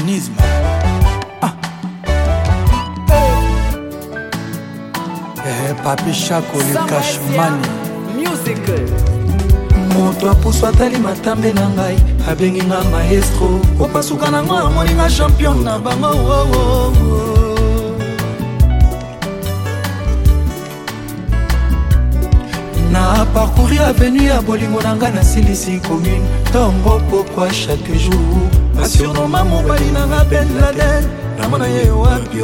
Humanisme. Papi Chako le Cashmani Music. Moto apusu atali matambe na ngai abengi nga maestro opasuka na ngo amoni nga champion na bango na parcourir avenue ya bolingo na nga nasilisi commune ntongo pokwa chaque jour basurnoma mobali na nga Ben Laden namona ye wapi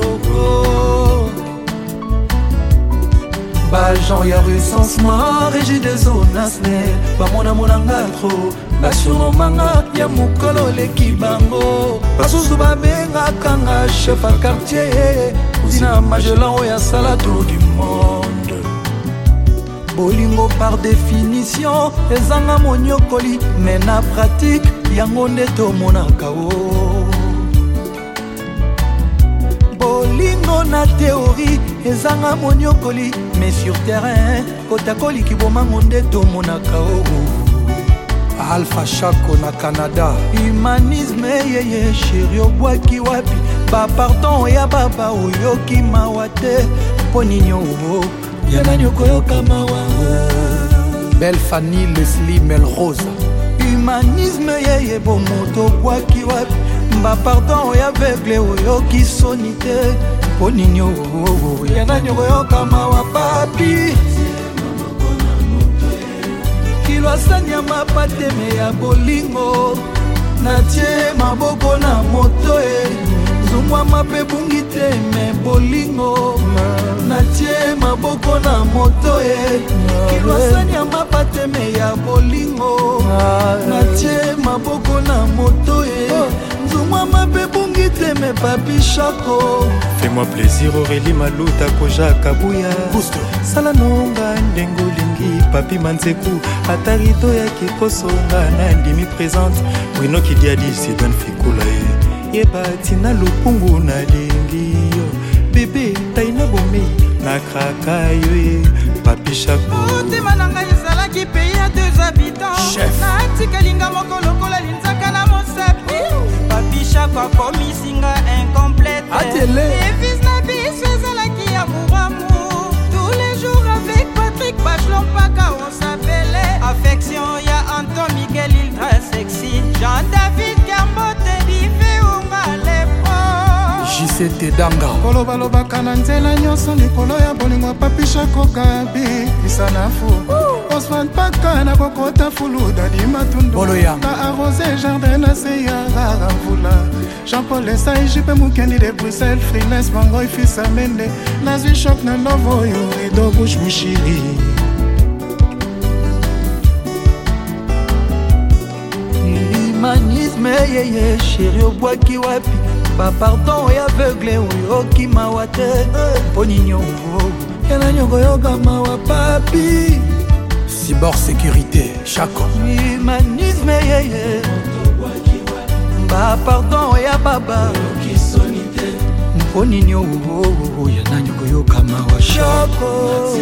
Bajan ya recensement régi des zones asne bamona monanga tro basurnomanga ya mukolo leki bango basusu babengaka nga chef à quartier tina Magellan oyo asala tour du monde bolingo par définition ezanga monyokoli mais na pratique yango nde tomonaka o bolingo na théorie ezanga monyokoli mais sur terrain kotakoli kibomango nde tomonaka o Alpha Chako na Canada. Humanisme yeye chéri obwaki wapi bapardon ya baba oyoki mawa te mpo nini o ya nani okoyoka mawa Belle Fanny Leslie Melrose. Humanisme yeye bomoto obwaki wapi bapardon ya aveugle oyoki soni te mpo nini ya nani okoyoka mawa papi kilwasanya mapateme ya bolingo natie maboko na moto zungwama mpe bungi te me bolingo natie maboko na moto kilwasanya mapateme ya bolingo natie maboko na moto zungwama mpe bungi te me Papi Chako. Fais-moi plaisir Aurélie Maluta Koja Kabuya sala nonga ndengo lingi Papi Manzeku atarito ya kikosonga na ndimi présente Bruno Kidiadi Sidan Fikula yeba tina lupungu na lingi yo bébé taina bomei na kraka yo Papi Chako Otima nanga ezalaki pays à 2 habitants na tikalinga moko lokola linzaka na mosapi Papi Chako akomisinga incomplète Atele fils na biso ezalaki amour tous les jours avec Patrick Bachelon Paka on s'appelait affection ya Anton Miguel ultra sexy Jean-David Gambote Dive Unga Lepo JCT Danga kolobalobaka na nzela nyonso likolo ya bolingo Papi Chako Gabi isanafu Osman Paka na kokota fulu dadi matundu na arrosé jardin na se ya rara mvula Jean-Paul Esai jipe mukendi de Bruxelles freelance bango ifisa mende nazwi choc na novo yo rido bouche mushiri Humanisme yeye chéri obwaki wapi bapardon ya aveugle oyoki mawa te mpo nini ya nani okoyoka mawa papi Cyborg Sécurité Chako. Humanisme yeye bapardon ya baba mpo nini ya nani okoyoka mawa Chako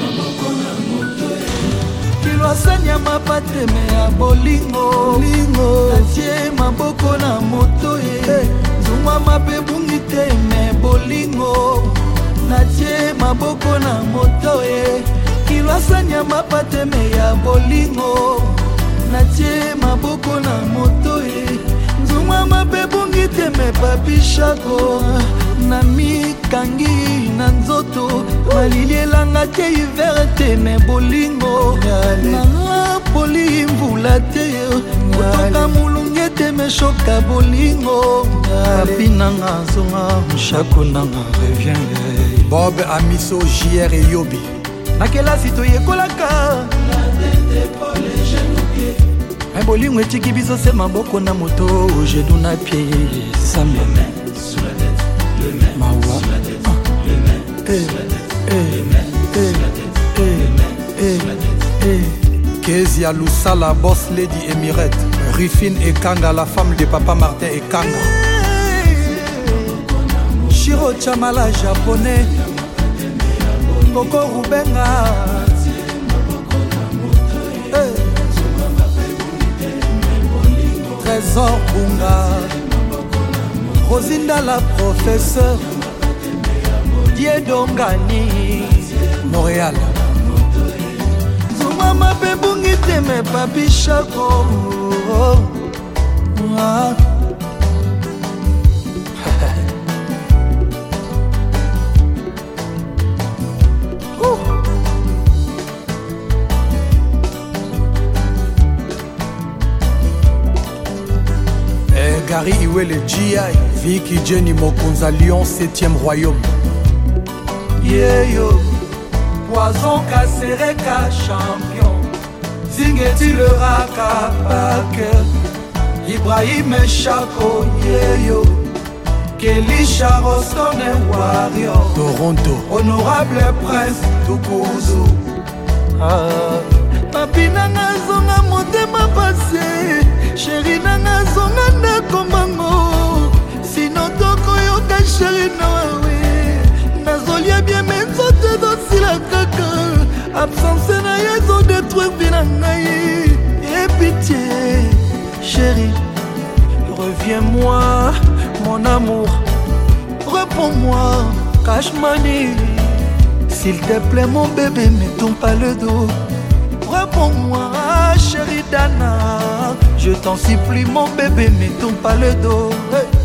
kilwasanya mapateme ya bolingo natie maboko na moto zungwama mpe bungi te me bolingo natie maboko na moto kilwasanya mapateme ya bolingo natie maboko na moto zungwama mpe bungi te me Papi Chako na mikangi na nzoto malili elanga te hiver te me bolingo nanga poli mvula te kotoka mulunge te me shoka bolingo Papi nanga zonga Chako nanga revient Bob Amiso JR et Yobi na kelasi toyekolaka bolingo etiki biso se maboko na moto genou na pied sambe mawa Kezia Lusala Boss Lady Emirette Rufine Ekanga la femme de Papa Martin Ekanga Shiro Chamala japonais Koko Rubenga Trésor Bunga Rosinda la professeur Diedongani Montréal Zumama bebungi teme papi chako Gary Iwele GI Vicky Jenny Mokonza Lyon 7e royaume Yeyo Poison Kasereka champion Zingeti le Raka Baker Ibrahim Chako Yeyo Kelisha Rostone Warrior Toronto Honorable Prince Tukuzu Papi nanga zonga motema pase Chéri nanga zonga ndako mbango Sino toko yoka chéri nawe Nazolia bien menzote dosila kaka Absence na yezo détruire vina ngai Et pitié chéri reviens-moi mon amour Réponds-moi cash money S'il te plaît mon bébé ne tourne pas le dos Réponds-moi chérie Dana Je t'en supplie mon bébé ne tourne pas le dos hey.